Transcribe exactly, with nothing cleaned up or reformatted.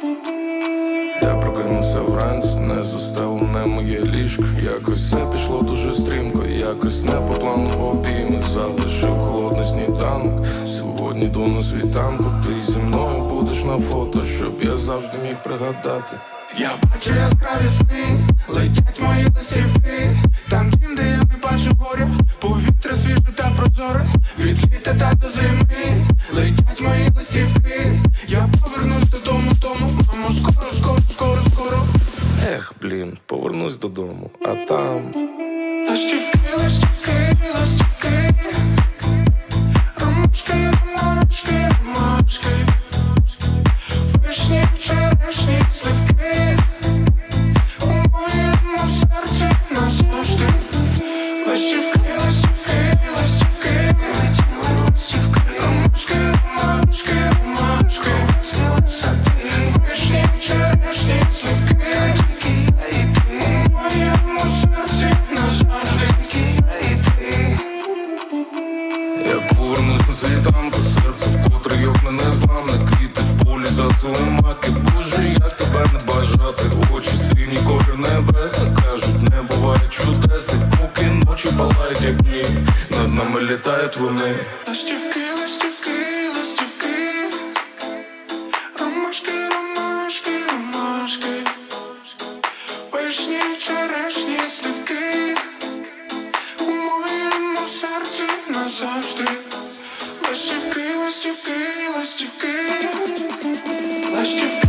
Я прокинувся вранці, не застелене моє ліжко. Якось все пішло дуже стрімко, якось не по плану обійми. Залишив холодний сніданок, сьогодні йду на світанку. Ти зі мною будеш на фото, щоб я завжди міг пригадати. Я бачу яскраві сни, летять мої листівки. Там дім, де я не бачу горя, повітря свіже та прозоре. Від літа та до зими летять мої листівки. Я повернусь додому, тому, мамо, скоро, скоро, скоро, скоро. Ех, блін, повернусь додому, а там листівки, листівки, листівки. Ромашки, ромашки, ромашки. Вишні, черешні, сливки. У моєму серці назавжди. Листівки, листівки, листівки. Ромашки, ромашки, ромашки. Вишні, черешні, сливки. У моєму серці назавжди. я повернусь на світанку, серце вкотре йопне незламне. Квіти в полі зацвіли маки. Боже, як тебе не бажати. Очі сині, колір небеса. Кажуть, не буває чудес. І поки ночі палають, як дні, над нами літають вони. Листівки, листівки, листівки. Ромашки, ромашки, ромашки. Вишні, черешні, сливки. У моєму серці назавжди. Листівки, листівки, листівки. Листівки.